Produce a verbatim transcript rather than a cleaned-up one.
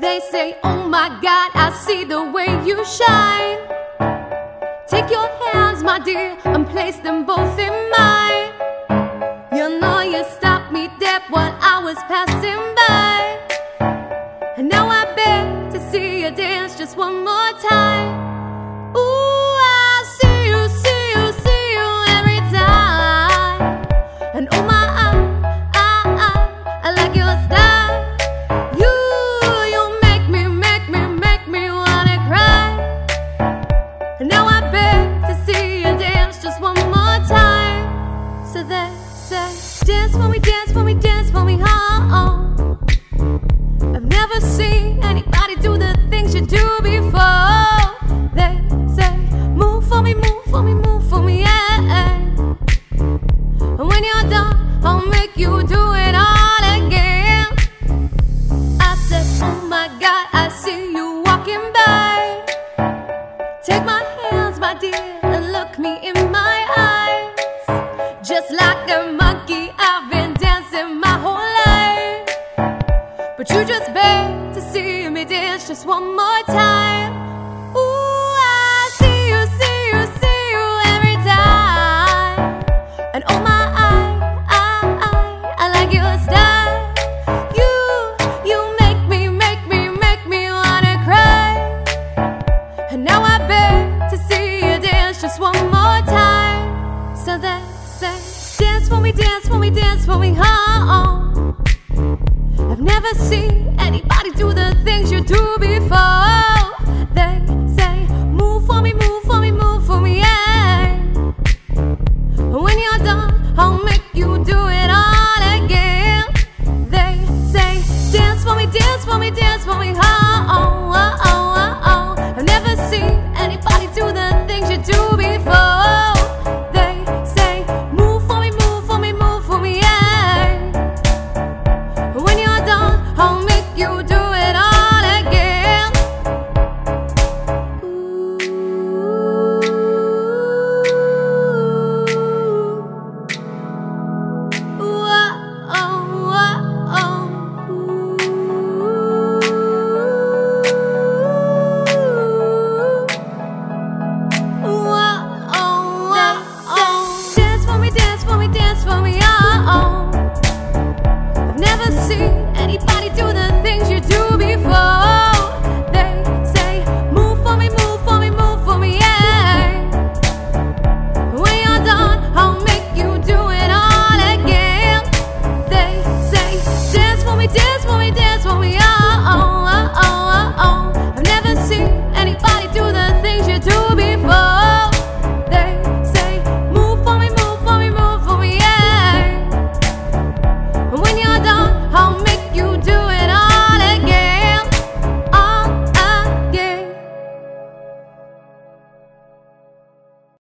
They say, oh my God, I see the way you shine. Take your hands, my dear, and place them both in mine. You know you stopped me dead while I was passing by, and now I beg to see you dance just one more time. Ooh, I see you, see you, see you every time. And oh my, I, I, I, I like your style. You, you make me, make me, make me wanna cry. And now I beg to see you dance just one more time. So they say, dance for me, dance for me, dance for me, oh, oh. I've never seen anybody do the things you do before. They say, move for me, move for me, move for me, yeah. And when you're done, I'll make you do it all again. I said, oh my God, I see you walking by. Take my hands, my dear, and look me in my eyes. Just like a monkey, I've been dancing my whole life, but you just beg to see me dance just one more time. Ooh, I see you, see you, see you every time. And oh my, I, I, I, I like your style. You, you make me, make me, make me wanna cry. And now I beg to see you dance just one more time. So they say, dance for me, dance for me, dance for me, oh, oh. I've never seen anybody do the things you do before. They say, move for me, move for me, move for me, yeah. When you're done, I'll make you do it all again. They say, dance for me, dance for me, dance for me, oh, oh, oh, oh, oh. I've never seen anybody do the things you do before. They say, move for me, move for me, move for me, yeah. When you're done, I'll make you do it all again. Ooh, ooh, oh, oh, oh, ooh, oh, oh, oh. Dance for me, dance for me, dance for me, oh, oh. I've never seen anybody do the things you do before. They say, move for me, move for me, move for me, yeah. When you're done, I'll make you do it all again. They say, dance for me, dance for me, dance for me, oh, oh, oh, oh.